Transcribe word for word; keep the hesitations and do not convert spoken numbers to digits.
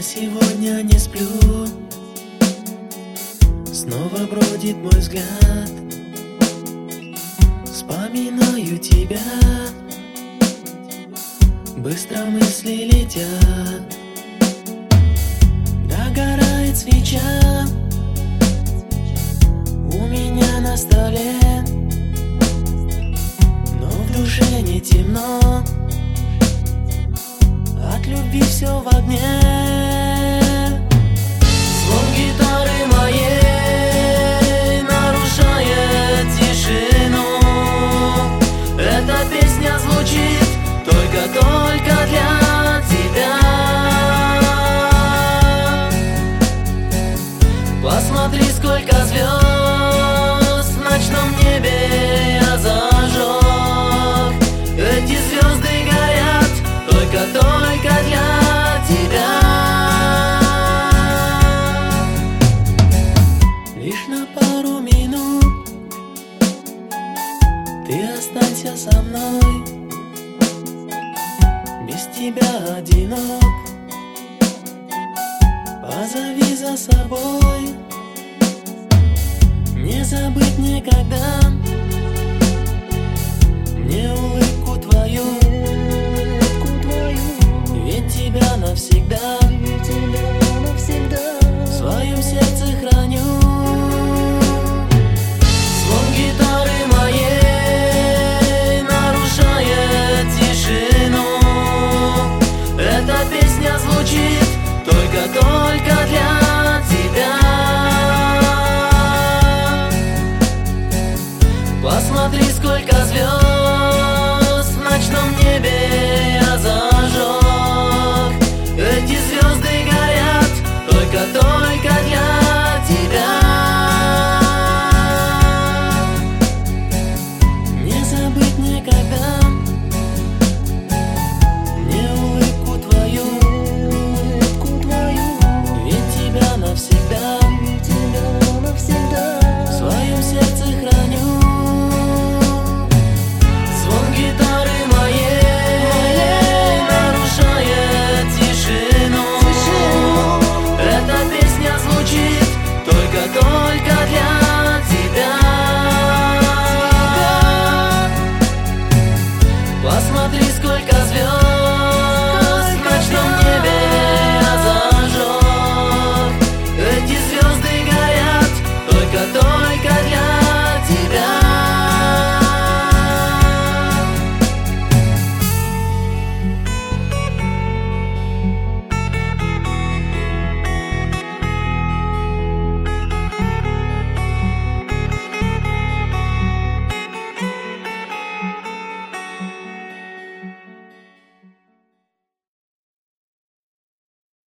Я сегодня не сплю, снова бродит мой взгляд. Вспоминаю тебя, быстро мысли летят. Догорает свеча у меня на столе, но в душе не темно, от любви все в огне. Звон гитары моей нарушает тишину. Эта песня звучит только-только для тебя. Посмотри, сколько звезд в ночном небе я зажег. Эти звезды горят только-только для тебя. Лишь на пару минут ты останься со мной. Без тебя одинок, позови за собой. Не забыть никогда мне улыбку твою, ведь тебя навсегда в своем сердце храню. Звон гитары моей нарушает тишину. Эта песня звучит